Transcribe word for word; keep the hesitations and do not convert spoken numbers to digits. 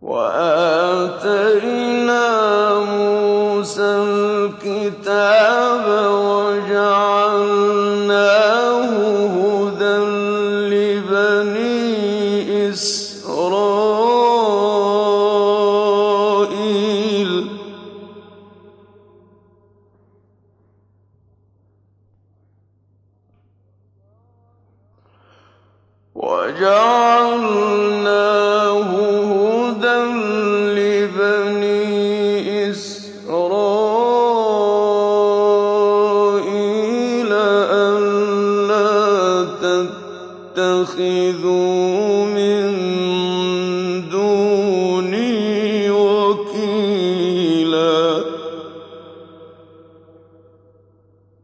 وَآتَيْنَا مُوسَى الْكِتَابَ وَجَعَلْنَاهُ هُدًى لِّبَنِي إِسْرَائِيلَ وَجَعَلْنَاهُ هُدًى لِّبَنِي إِسْرَائِيلَ أَلَّا تَتَّخِذُوا مِن